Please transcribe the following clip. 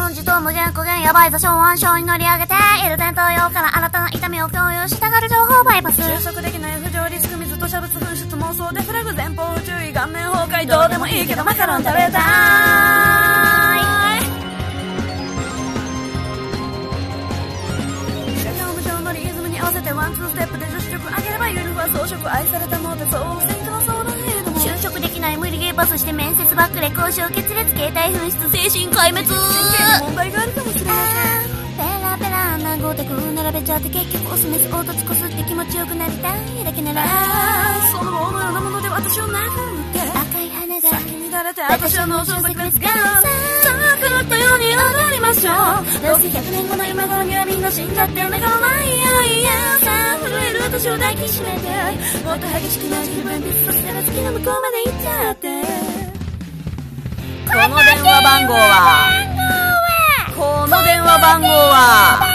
金字と無限苦限やばい座礁暗礁に乗り上げている伝統用から新たな痛みを共有したがる情報バイパス収束できない浮上リスク水と射物噴出妄想でフラグ前方不注意顔面崩壊どうでもいいけどマカロン食べたい合わせてワンツーステップで女子力上げればユニファ装飾愛されたモテそう選挙の相談への就職できない無理ゲーパスして面接バックで交渉決裂携帯紛失精神壊滅神経の問題があるかもしれませんペラペラなゴテク並べちゃって結局オスメス凹凸こすって気持ちよくなりたいだけならその棒のようなもので私を殴って赤い花が先にだれて私は脳症炸裂がさあ狂ったように踊りましょうどうせ100年後の今頃にはみんな死んじゃって目がないやいやさあ震える私を抱きしめてもっと激しくなる自分ビスとしての月の向こうまで行っちゃってこの電話番号は